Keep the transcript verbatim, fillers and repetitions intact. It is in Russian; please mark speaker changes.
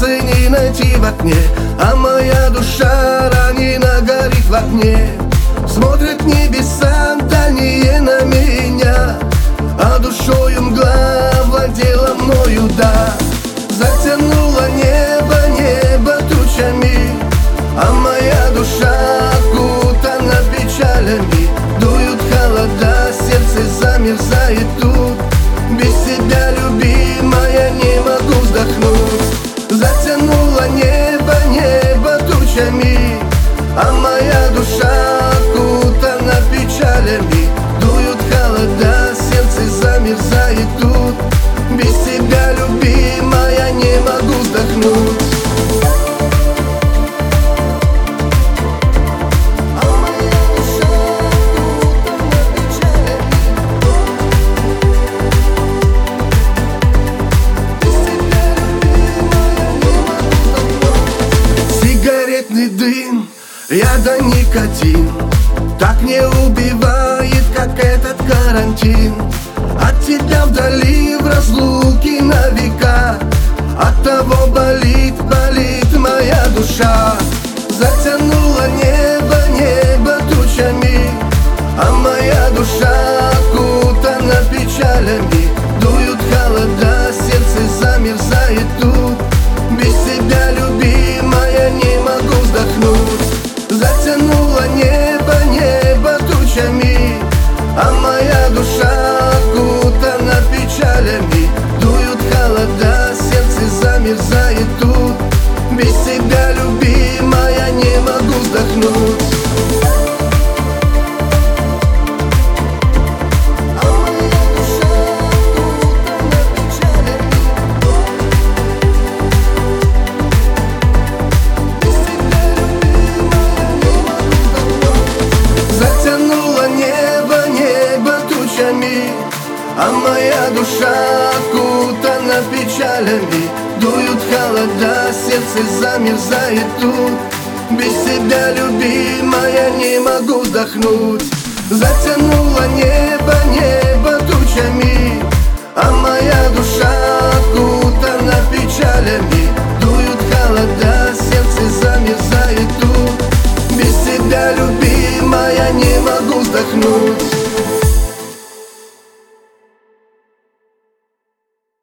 Speaker 1: солнце не найти в окне, а моя душа ранена, горит в огне. Смотрят небеса дальние на меня, а душою мгла владела мною, да. Затянуло небо, небо тучами, а моя душа окутана печалями. Дуют холода, сердце замерзает тут. Без тебя, любимая, не могу вздохнуть. Затянуло небо, небо тучами, а моя душа окутана печалями. Дуют холода, сердце замерзает тут. Без тебя, любимая, не могу вздохнуть. Сигаретный дым, яда никотин так не убивает, как этот карантин. От тебя вдали, в разлуке на века, от того болит, болит моя душа. Затянуло небо, небо тучами, а моя душа окутана печалями. Дуют холода, сердце замерзает тут. Без тебя, любимая, не могу вздохнуть. Затянуло небо, небо тучами, а моя душа окутана печалями. Дуют холода, сердце замерзает тут. Без тебя, любимая, не могу вздохнуть. А моя душа окутана печалями. Дуют холода, сердце замерзает тут. Без тебя, любимая, не могу вздохнуть. Затянуло небо, небо